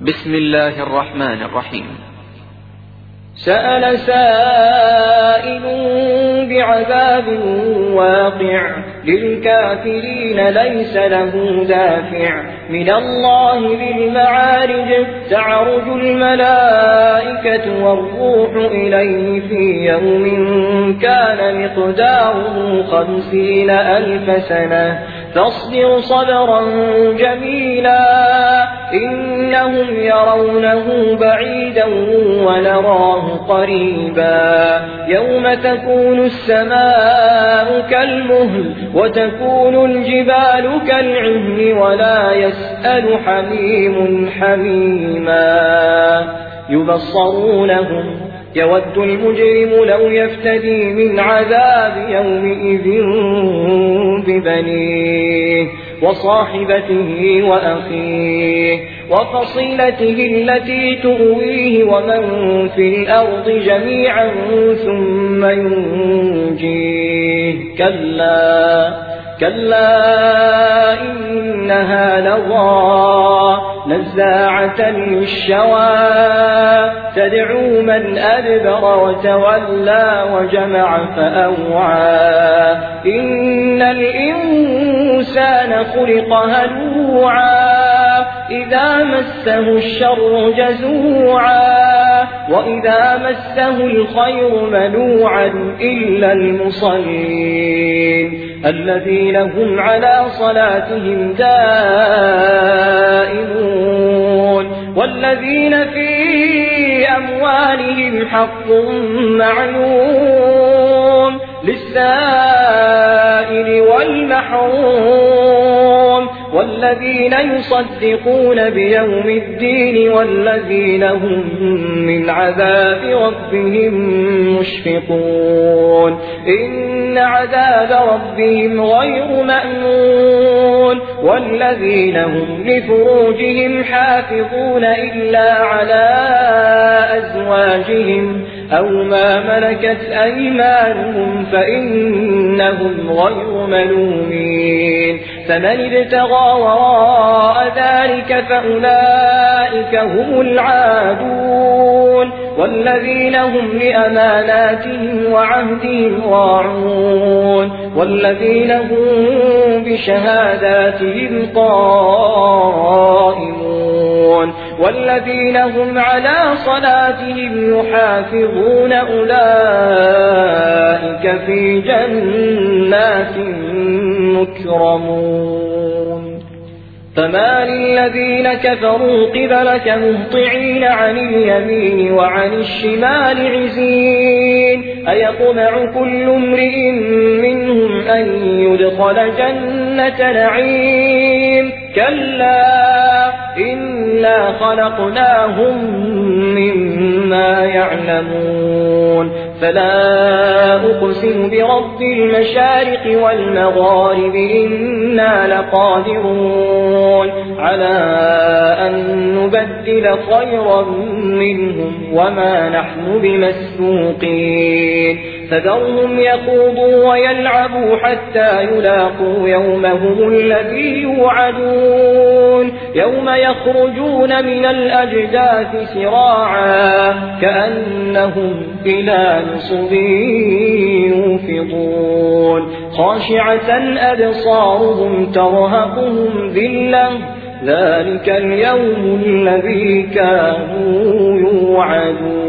بسم الله الرحمن الرحيم. سأل سائل بعذاب واقع للكافرين ليس له دافع من الله ذي المعارج تعرج الملائكة والروح إليه في يوم كان مقداره 50,000 سنة فاصبر صبرا جميلا إنهم يرونه بعيدا ونراه قريبا يوم تكون السماء كالمهل وتكون الجبال كالعهن ولا يسأل حميم حميما يبصرونهم يود المجرم لو يفتدي من عذاب يومئذ ببنيه وصاحبته وأخيه وفصيلته التي تؤويه ومن في الأرض جميعا ثم ينجيه كلا إنها لظى نزاعة للشوى تدعو من أدبر وتولى وجمع فأوعى إن الإنسان خلق هلوعا إذا مسه الشر جزوعا وإذا مسه الخير منوعا إلا المصلين الذين هم على صلاتهم دائمون والذين في أموالهم حق معلوم للسائل والمحروم والذين يصدقون بيوم الدين والذين هم من عذاب ربهم مشفقون إن عذاب ربهم غير مأمون والذين هم لفروجهم حافظون إلا على أزواجهم أو ما ملكت أيمانهم فإنهم غير ملومين فمن ابتغى وراء ذلك فأولئك هم العادون والذين هم لأماناتهم وعهدهم راعون والذين هم بشهاداتهم قائمون والذين هم على صلاتهم يحافظون أولئك في جنات مكرمون فما للذين كفروا قبلك مهطعين عن اليمين وعن الشمال عزين أيطمع كل امرئ منهم أن يدخل جنة نعيم كلا إنا خلقناهم مما يعلمون فلا أقسم برب المشارق والمغارب إنا لقادرون على أن نبدل خيرا منهم وما نحن بمسبوقين فذرهم يخوضوا ويلعبوا حتى يلاقوا يومهم الذي يوعدون يوم يخرجون من الأجداث سراعا كأنهم إلى نصب يوفضون خاشعة أبصارهم ترهقهم ذلة ذلك اليوم الذي كانوا يوعدون